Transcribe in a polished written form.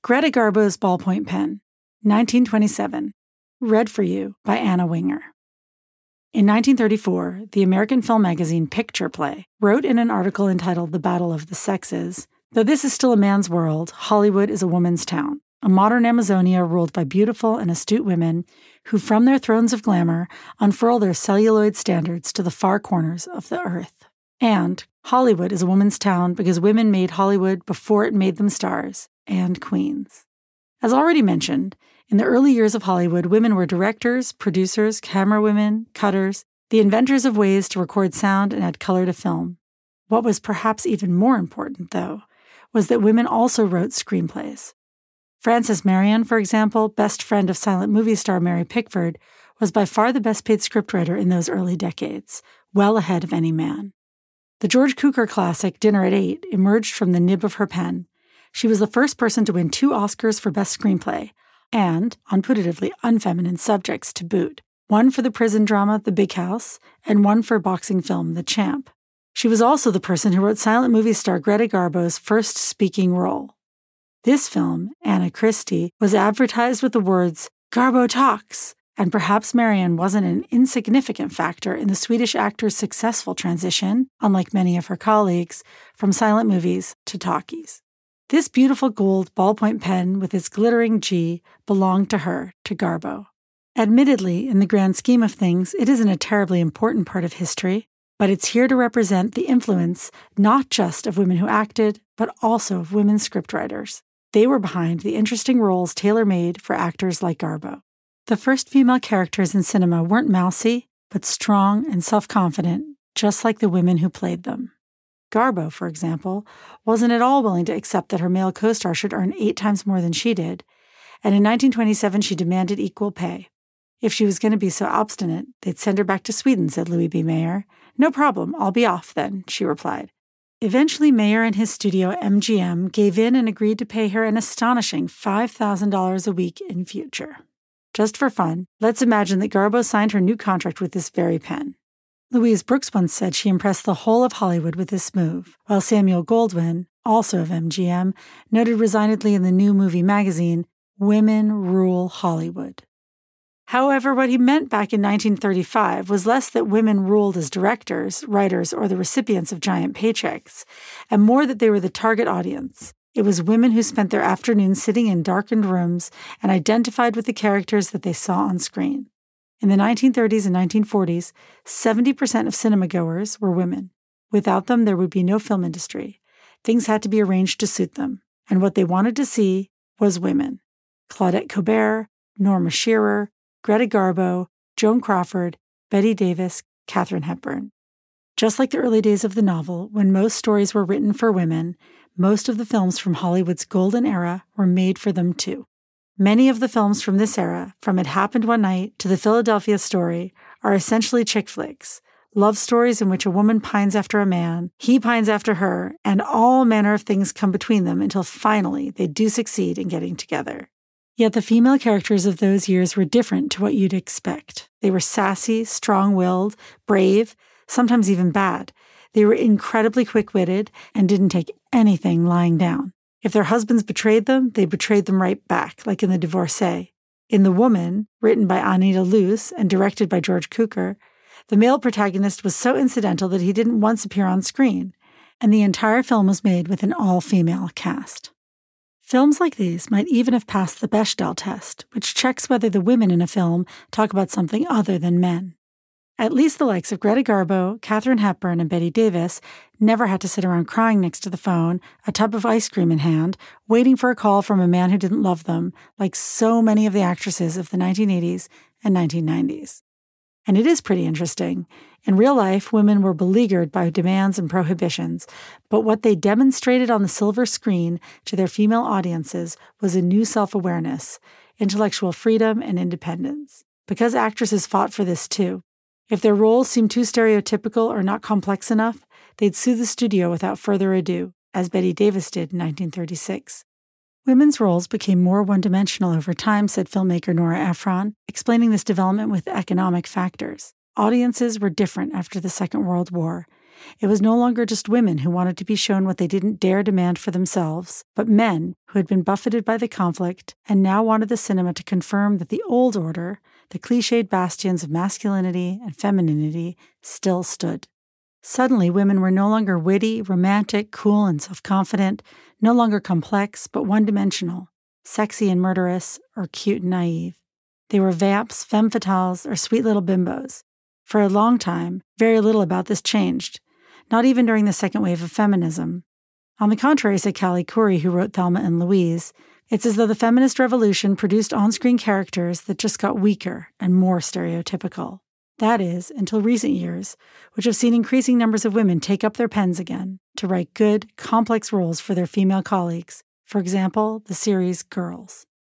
Greta Garbo's Ballpoint Pen, 1927, read for you by Anna Winger. In 1934, the American film magazine Picture Play wrote in an article entitled The Battle of the Sexes, "Though this is still a man's world, Hollywood is a woman's town, a modern Amazonia ruled by beautiful and astute women who from their thrones of glamour unfurl their celluloid standards to the far corners of the earth." And Hollywood is a woman's town because women made Hollywood before it made them stars and queens. As already mentioned, in the early years of Hollywood, women were directors, producers, camerawomen, cutters, the inventors of ways to record sound and add color to film. What was perhaps even more important, though, was that women also wrote screenplays. Frances Marion, for example, best friend of silent movie star Mary Pickford, was by far the best-paid scriptwriter in those early decades, well ahead of any man. The George Cukor classic Dinner at 8 emerged from the nib of her pen. She was the first person to win 2 Oscars for Best Screenplay, and, on putatively unfeminine subjects to boot, one for the prison drama The Big House, and one for boxing film The Champ. She was also the person who wrote silent movie star Greta Garbo's first speaking role. This film, Anna Christie, was advertised with the words, "Garbo talks," and perhaps Marion wasn't an insignificant factor in the Swedish actor's successful transition, unlike many of her colleagues, from silent movies to talkies. This beautiful gold ballpoint pen with its glittering G belonged to her, to Garbo. Admittedly, in the grand scheme of things, it isn't a terribly important part of history, but it's here to represent the influence not just of women who acted, but also of women scriptwriters. They were behind the interesting roles tailor-made for actors like Garbo. The first female characters in cinema weren't mousy, but strong and self-confident, just like the women who played them. Garbo, for example, wasn't at all willing to accept that her male co-star should earn 8 times more than she did, and in 1927 she demanded equal pay. If she was going to be so obstinate, they'd send her back to Sweden, said Louis B. Mayer. "No problem, I'll be off then," she replied. Eventually, Mayer and his studio MGM gave in and agreed to pay her an astonishing $5,000 a week in future. Just for fun, let's imagine that Garbo signed her new contract with this very pen. Louise Brooks once said she impressed the whole of Hollywood with this move, while Samuel Goldwyn, also of MGM, noted resignedly in the New Movie magazine, "Women rule Hollywood." However, what he meant back in 1935 was less that women ruled as directors, writers, or the recipients of giant paychecks, and more that they were the target audience. It was women who spent their afternoons sitting in darkened rooms and identified with the characters that they saw on screen. In the 1930s and 1940s, 70% of cinema-goers were women. Without them, there would be no film industry. Things had to be arranged to suit them, and what they wanted to see was women. Claudette Colbert, Norma Shearer, Greta Garbo, Joan Crawford, Bette Davis, Katharine Hepburn. Just like the early days of the novel, when most stories were written for women, most of the films from Hollywood's golden era were made for them too. Many of the films from this era, from It Happened One Night to The Philadelphia Story, are essentially chick flicks, love stories in which a woman pines after a man, he pines after her, and all manner of things come between them until finally they do succeed in getting together. Yet the female characters of those years were different to what you'd expect. They were sassy, strong-willed, brave, sometimes even bad. They were incredibly quick-witted and didn't take anything lying down. If their husbands betrayed them, they betrayed them right back, like in The Divorcee. In The Woman, written by Anita Loos and directed by George Cukor, the male protagonist was so incidental that he didn't once appear on screen, and the entire film was made with an all-female cast. Films like these might even have passed the Bechdel test, which checks whether the women in a film talk about something other than men. At least the likes of Greta Garbo, Katharine Hepburn, and Bette Davis never had to sit around crying next to the phone, a tub of ice cream in hand, waiting for a call from a man who didn't love them, like so many of the actresses of the 1980s and 1990s. And it is pretty interesting. In real life, women were beleaguered by demands and prohibitions, but what they demonstrated on the silver screen to their female audiences was a new self-awareness, intellectual freedom, and independence. Because actresses fought for this too. If their roles seemed too stereotypical or not complex enough, they'd sue the studio without further ado, as Bette Davis did in 1936. Women's roles became more one-dimensional over time, said filmmaker Nora Ephron, explaining this development with economic factors. Audiences were different after the Second World War. It was no longer just women who wanted to be shown what they didn't dare demand for themselves, but men who had been buffeted by the conflict and now wanted the cinema to confirm that the old order, the cliched bastions of masculinity and femininity, still stood. Suddenly, women were no longer witty, romantic, cool, and self-confident, no longer complex, but one-dimensional, sexy and murderous, or cute and naive. They were vamps, femme fatales, or sweet little bimbos. For a long time, very little about this changed, not even during the second wave of feminism. On the contrary, said Callie Khouri, who wrote Thelma and Louise, it's as though the feminist revolution produced on-screen characters that just got weaker and more stereotypical. That is, until recent years, which have seen increasing numbers of women take up their pens again to write good, complex roles for their female colleagues. For example, the series Girls.